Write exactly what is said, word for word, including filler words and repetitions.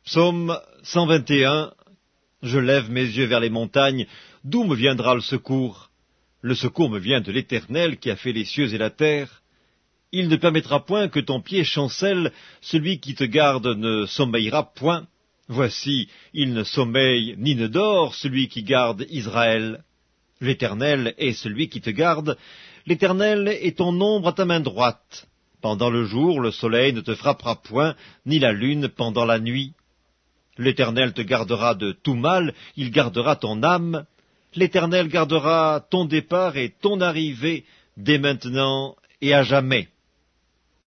Psaume cent vingt et un. Je lève mes yeux vers les montagnes. D'où me viendra le secours? Le secours me vient de l'Éternel qui a fait les cieux et la terre. Il ne permettra point que ton pied chancelle, celui qui te garde ne sommeillera point. Voici, il ne sommeille ni ne dort, celui qui garde Israël. L'Éternel est celui qui te garde, l'Éternel est ton ombre à ta main droite. Pendant le jour, le soleil ne te frappera point, ni la lune pendant la nuit. L'Éternel te gardera de tout mal, il gardera ton âme. L'Éternel gardera ton départ et ton arrivée, dès maintenant et à jamais.